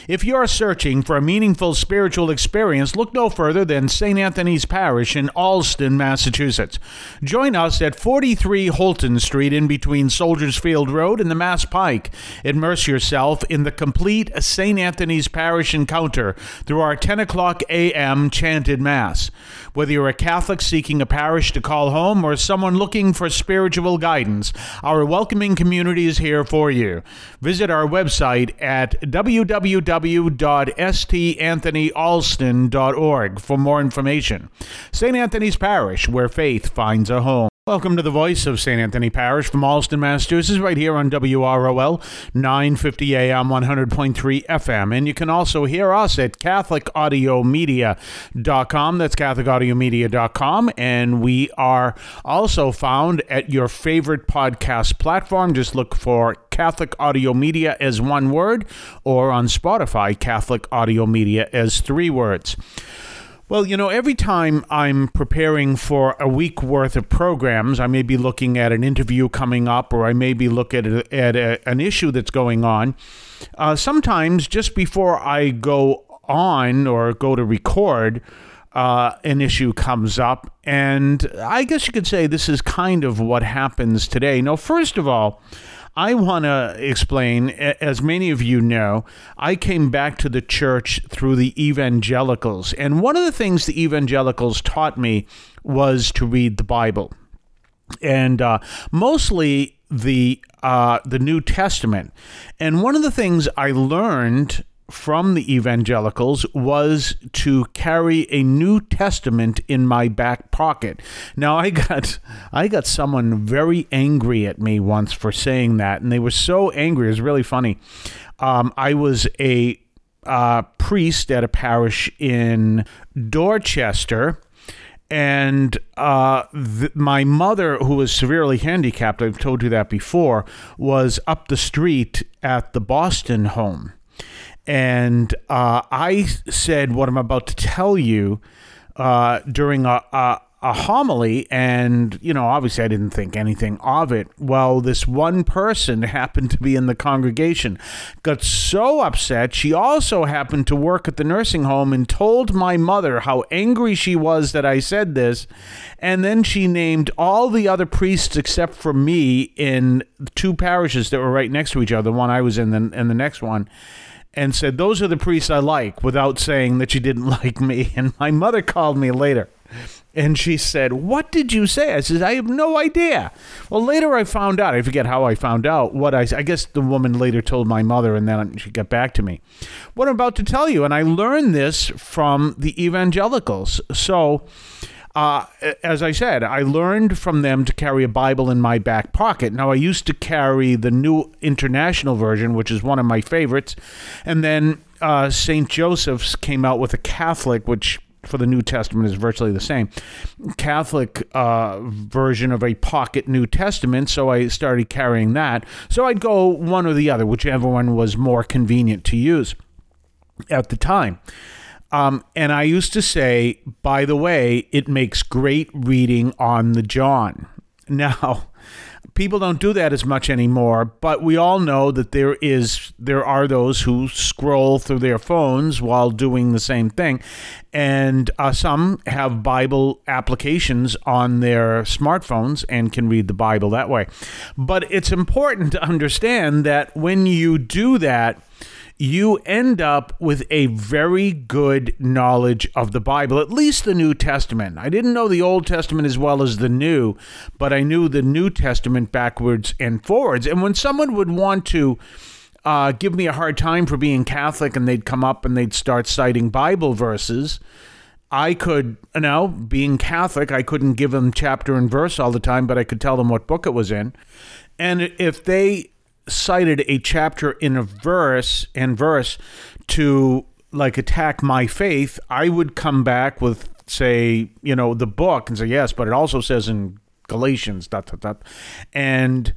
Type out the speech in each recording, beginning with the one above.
If you're searching for a meaningful spiritual experience, look no further than St. Anthony's Parish in Allston, Massachusetts. Join us at 43 Holton Street in between Soldiers Field Road and the Mass Pike. Immerse yourself in the complete St. Anthony's Parish encounter through our 10 o'clock a.m. chanted Mass. Whether you're a Catholic seeking a parish to call home or someone looking for spiritual guidance, our welcoming community is here for you. Visit our website at www.stanthonyalston.org for more information. St. Anthony's Parish, where faith finds a home. Welcome to the voice of St. Anthony Parish from Allston, Massachusetts, right here on WROL, 950 AM, 100.3 FM. And you can also hear us at CatholicAudiomedia.com. That's CatholicAudiomedia.com. And we are also found at your favorite podcast platform. Just look for Catholic Audio Media as one word, or on Spotify, Catholic Audio Media as three words. Well, you know, every time I'm preparing for a week worth of programs, I may be looking at an interview coming up, or I may be looking at an issue that's going on. Sometimes just before I go on or go to record, an issue comes up, and I guess you could say this is kind of what happens today. Now, first of all, I want to explain, as many of you know, I came back to the church through the evangelicals. And one of the things the evangelicals taught me was to read the Bible. And mostly the New Testament. And one of the things I learned from the evangelicals was to carry a New Testament in my back pocket. Now, I got someone very angry at me once for saying that, and they were so angry. It was really funny. I was a priest at a parish in Dorchester, and my mother, who was severely handicapped, I've told you that before, was up the street at the Boston home. And I said what I'm about to tell you during a homily, and, you know, obviously I didn't think anything of it. Well, this one person happened to be in the congregation, got so upset. She also happened to work at the nursing home and told my mother how angry she was that I said this. And then she named all the other priests except for me in two parishes that were right next to each other, the one I was in and the next one, and said, those are the priests I like, without saying that she didn't like me. And my mother called me later, and she said, what did you say? I said, I have no idea. Well, later I found out, I forget how I found out, what I guess the woman later told my mother, and then she got back to me. What I'm about to tell you, and I learned this from the evangelicals. So, as I said, I learned from them to carry a Bible in my back pocket. Now, I used to carry the New International Version, which is one of my favorites. And then St. Joseph's came out with a Catholic, which for the New Testament is virtually the same, Catholic version of a pocket New Testament. So I started carrying that. So I'd go one or the other, whichever one was more convenient to use at the time. And I used to say, by the way, it makes great reading on the John. Now, people don't do that as much anymore, but we all know that there are those who scroll through their phones while doing the same thing. And some have Bible applications on their smartphones and can read the Bible that way. But it's important to understand that when you do that, you end up with a very good knowledge of the Bible, at least the New Testament. I didn't know the Old Testament as well as the New, but I knew the New Testament backwards and forwards. And when someone would want to give me a hard time for being Catholic, and they'd come up and they'd start citing Bible verses, I could, being Catholic, I couldn't give them chapter and verse all the time, but I could tell them what book it was in. And if they cited a chapter in a verse to like attack my faith, I would come back with, say, the book and say, yes, but it also says in Galatians, ... And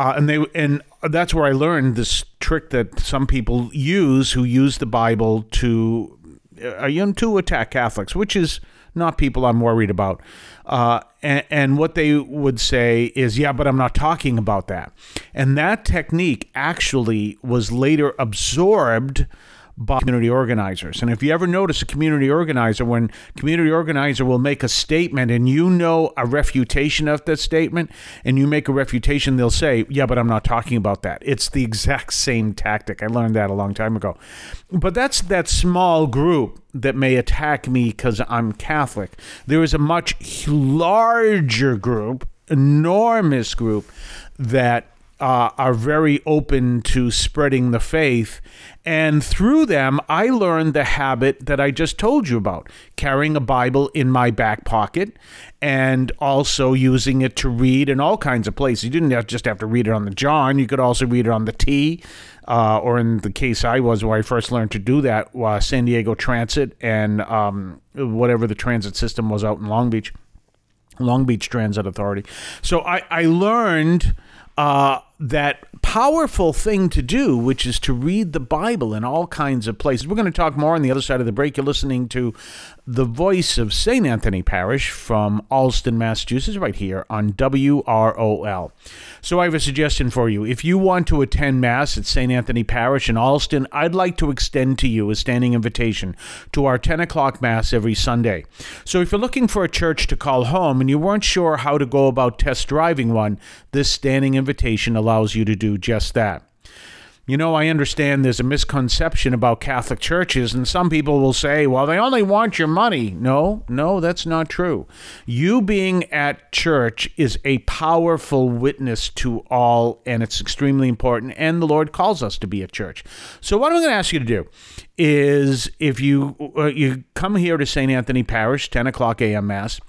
that's where I learned this trick that some people use who use the Bible to attack Catholics, which is not people I'm worried about. And what they would say is, yeah, but I'm not talking about that. And that technique actually was later absorbed by community organizers. And if you ever notice a community organizer, when community organizer will make a statement and you know a refutation of that statement, and you make a refutation, they'll say, yeah, but I'm not talking about that. It's the exact same tactic. I learned that a long time ago. But that's that small group that may attack me because I'm Catholic. There is a much larger group, enormous group, that are very open to spreading the faith. And through them, I learned the habit that I just told you about, carrying a Bible in my back pocket and also using it to read in all kinds of places. You didn't just have to read it on the John. You could also read it on the T, or in the case I was, where I first learned to do that, San Diego Transit and whatever the transit system was out in Long Beach Transit Authority. So I learned that powerful thing to do, which is to read the Bible in all kinds of places. We're going to talk more on the other side of the break. You're listening to the voice of St. Anthony Parish from Allston, Massachusetts, right here on WROL. So I have a suggestion for you. If you want to attend Mass at St. Anthony Parish in Allston, I'd like to extend to you a standing invitation to our 10 o'clock Mass every Sunday. So if you're looking for a church to call home and you weren't sure how to go about test driving one, this standing invitation allows you to do just that. You know, I understand there's a misconception about Catholic churches, and some people will say, well, they only want your money. No, that's not true. You being at church is a powerful witness to all, and it's extremely important, and the Lord calls us to be at church. So what I'm going to ask you to do is, if you come here to St. Anthony Parish, 10 o'clock a.m. Mass,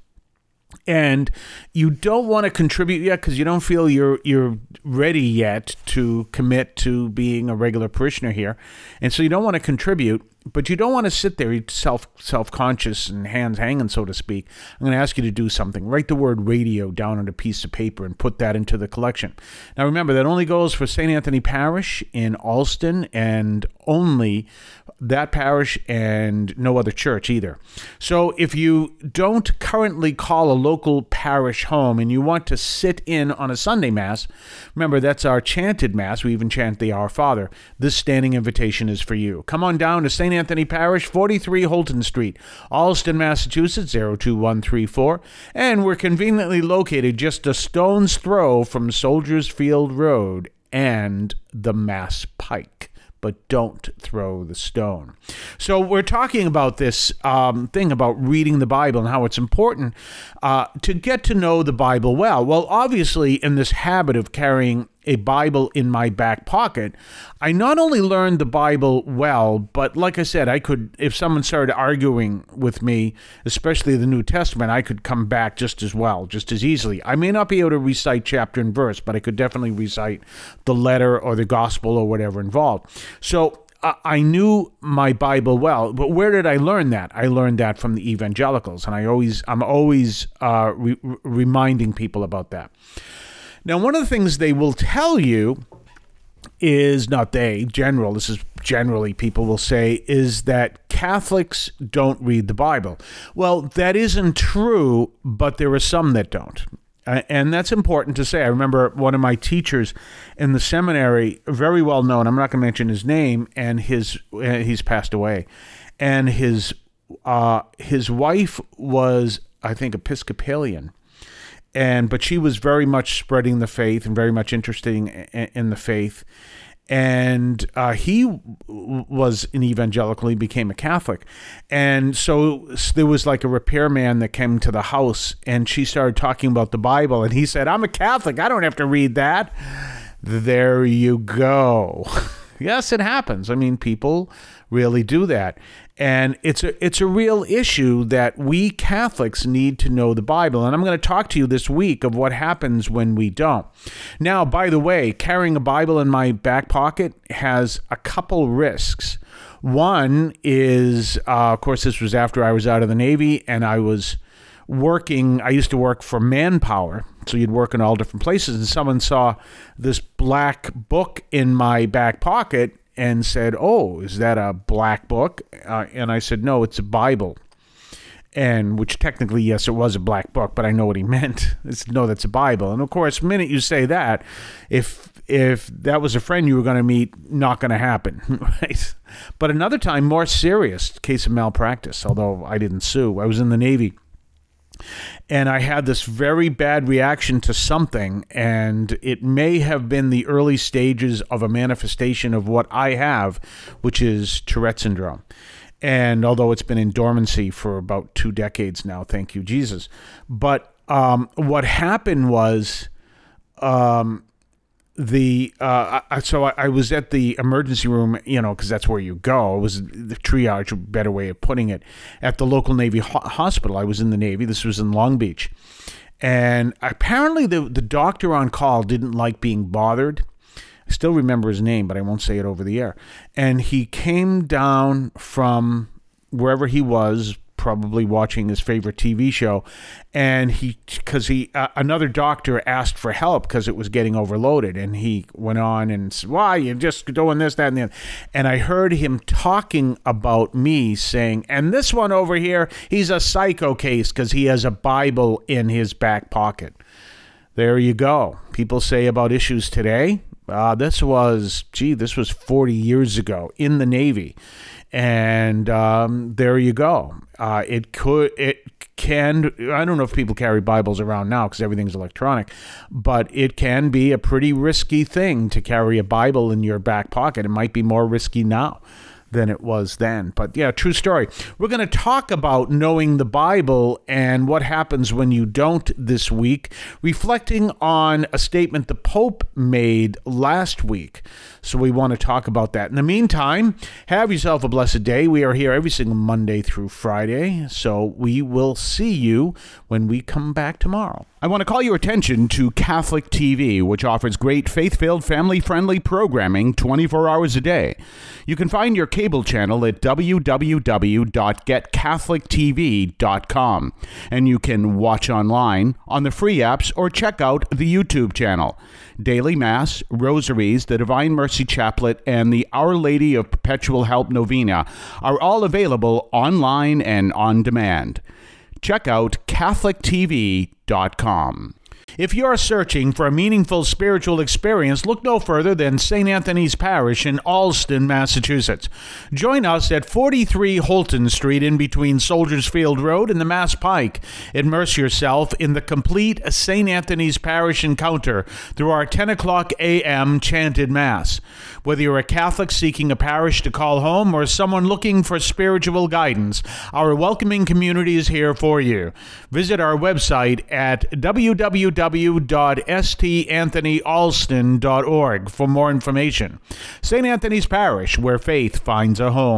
and you don't want to contribute yet because you don't feel you're ready yet to commit to being a regular parishioner here, and so you don't want to contribute, but you don't want to sit there self-conscious and hands hanging, so to speak. I'm going to ask you to do something. Write the word radio down on a piece of paper and put that into the collection. Now remember, that only goes for St. Anthony Parish in Allston, and only that parish and no other church either. So if you don't currently call a local parish home and you want to sit in on a Sunday Mass, remember that's our chanted Mass. We even chant the Our Father. This standing invitation is for you. Come on down to St. Anthony Parish, 43 Holton Street, Allston, Massachusetts, 02134. And we're conveniently located just a stone's throw from Soldiers Field Road and the Mass Pike. But don't throw the stone. So we're talking about this thing about reading the Bible and how it's important to get to know the Bible well. Well, obviously, in this habit of carrying a Bible in my back pocket, I not only learned the Bible well, but like I said, I could, if someone started arguing with me, especially the New Testament, I could come back just as well, just as easily. I may not be able to recite chapter and verse, but I could definitely recite the letter or the gospel or whatever involved. So I knew my Bible well, but where did I learn that? I learned that from the evangelicals, and I'm always reminding people about that. Now, one of the things they will tell you is, this is generally people will say, is that Catholics don't read the Bible. Well, that isn't true, but there are some that don't. And that's important to say. I remember one of my teachers in the seminary, very well known, I'm not going to mention his name, and he's passed away. And his wife was, I think, Episcopalian. But she was very much spreading the faith and very much interested in the faith. And he was an evangelical. He became a Catholic. And so there was like a repairman that came to the house, and she started talking about the Bible. And he said, I'm a Catholic. I don't have to read that. There you go. Yes, it happens. I mean, people really do that. And it's a real issue that we Catholics need to know the Bible. And I'm going to talk to you this week of what happens when we don't. Now, by the way, carrying a Bible in my back pocket has a couple risks. One is, of course, this was after I was out of the Navy, and I used to work for Manpower. So you'd work in all different places, and someone saw this black book in my back pocket and said, oh, is that a black book? And I said, no, it's a Bible. and which technically, yes, it was a black book, but I know what he meant. No, that's a Bible. And of course, the minute you say that, if that was a friend you were going to meet, not going to happen, right? But another time, more serious case of malpractice, although I didn't sue. I was in the Navy, and I had this very bad reaction to something, and it may have been the early stages of a manifestation of what I have, which is Tourette syndrome. And although it's been in dormancy for about 2 decades now, thank you, Jesus. But what happened was so I was at the emergency room, because that's where you go. It was the triage, a better way of putting it, at the local Navy hospital. I was in the Navy. This was in Long Beach. And apparently the doctor on call didn't like being bothered. I still remember his name, but I won't say it over the air. And he came down from wherever he was, probably watching his favorite TV show, and another doctor asked for help because it was getting overloaded, and he went on and said, "Why, you're just doing this, that, and the other." And I heard him talking about me, saying, "And this one over here, he's a psycho case because he has a Bible in his back pocket." There you go. People say about issues today. This was 40 years ago in the Navy. And there you go. It can, I don't know if people carry Bibles around now because everything's electronic, but it can be a pretty risky thing to carry a Bible in your back pocket. It might be more risky now than it was then. But yeah, true story. We're going to talk about knowing the Bible and what happens when you don't this week, reflecting on a statement the Pope made last week. So we want to talk about that. In the meantime, have yourself a blessed day. We are here every single Monday through Friday. So we will see you when we come back tomorrow. I want to call your attention to Catholic TV, which offers great faith-filled, family-friendly programming 24 hours a day. You can find your cable channel at www.getcatholictv.com, and you can watch online on the free apps or check out the YouTube channel. Daily Mass, Rosaries, the Divine Mercy Chaplet, and the Our Lady of Perpetual Help Novena are all available online and on demand. Check out CatholicTV.com. If you're searching for a meaningful spiritual experience, look no further than St. Anthony's Parish in Allston, Massachusetts. Join us at 43 Holton Street in between Soldiers Field Road and the Mass Pike. Immerse yourself in the complete St. Anthony's Parish encounter through our 10 o'clock a.m. chanted Mass. Whether you're a Catholic seeking a parish to call home or someone looking for spiritual guidance, our welcoming community is here for you. Visit our website at www.stanthonyalston.org for more information. St. Anthony's Parish, where faith finds a home.